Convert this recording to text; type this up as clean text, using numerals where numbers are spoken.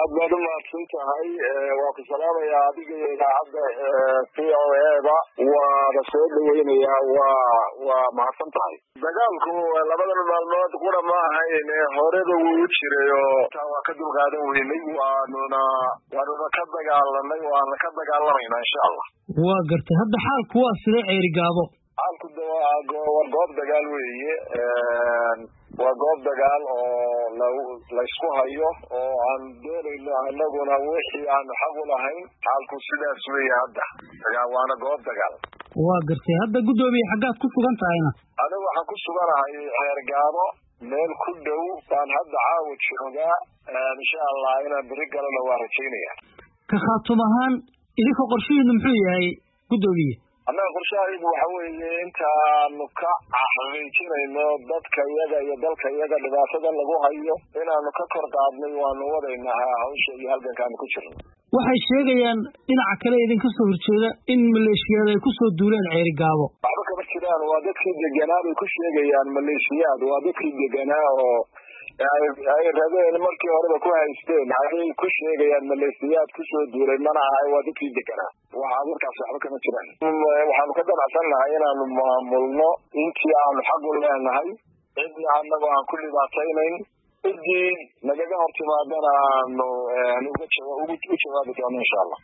aad baad u mahadsan tahay waa ku salaamayaa adiga iyo idaacadda VOA-da waana soo dhaweynayaa waa mahadsan tahay dagaalku labada maalmood qura ma ahayn horeba wuu jiray oo taa waa ka dulqaadan weynay waanuna ka dagaalanay waana ka dagaalamaynaa insha Allah waa gartay hadda xaalku waa sidee Ceerigaabo xaalku waa goob dagaal weeye waa goob dagaal oo la isku hayo oo aan doonayno anaguna wixii aan xaq u lahayn xaalku sidaas weeye hadda waana goob dagaal waa gartay hadda gudoomiye xaggaad ku sugan tahayna anigu waxaan ku suganahay Ceerigaabo meel ku dhow baan hadda caawa joogaa insha Allah inaan beri galana waa rajaynayaa ka khaatum ahaan idinka qorshihiinu muxuu yahay gudoomiye annaga qorshahaygu waxa weeye intaanu ka xaqiijinayno dadka iyaga iyo dalka iyaga dhibaatada lagu hayo inaanu ka kor qaadnay waanu wadaynaa hawsha iyo halgankaanu ku jirno waxay sheegayaan dhinaca kale idinka soo horjeeda in maleeshiyaad ay ku soo duuleen Ceerigaabo waxba kama jiraan waa dadkii deganaa bay ku sheegayaan maleeshiyaad waa dadkii deganaa oo ay rabeen markii horeba ku haysteen ayay ku sheegayaan maleeshiyaad ku soo duulay mana aha waa dadkii deganaa waxaa markaas waxba kama jiraan waxaanu ka ganacsannahay inaanu maamulno intii aanu xaq u leenahay cidna annagoo aan ku dhibaataynayn ciddii nagaga hortimaadana aanu u jawaabi doono insha Allah